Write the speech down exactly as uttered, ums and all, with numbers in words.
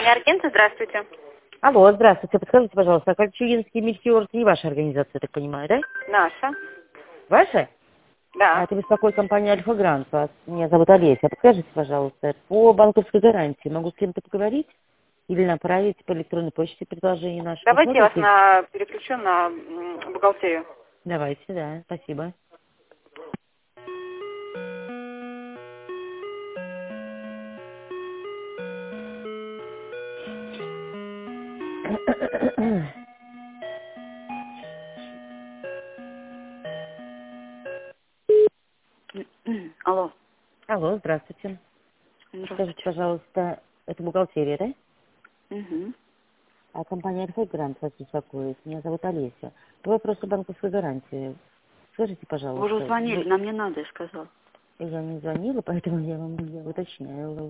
компания Аргента, здравствуйте. Алло, здравствуйте. Подскажите, пожалуйста, а Кольчугинский метеор не ваша организация, я так понимаю, да? Наша. Ваша? А Да. это беспокоит компания Альфа Грант. Вас- Меня зовут Олеся. Подскажите, пожалуйста, по банковской гарантии могу с кем-то поговорить? Или направить по электронной почте предложение наше? Давайте я вас Посмотрите? на... переключу на м, бухгалтерию. Давайте, да, спасибо. Алло. Алло, здравствуйте. Подскажите, Здравствуйте. пожалуйста, это бухгалтерия, да? Угу. А компания Альфа Грант вас беспокоит. Меня зовут Олеся. По вопросу банковской гарантии. Скажите, Вы уже пожалуйста, звонили, вы... нам не надо, я сказала. я не звонила, поэтому я вам я уточняю.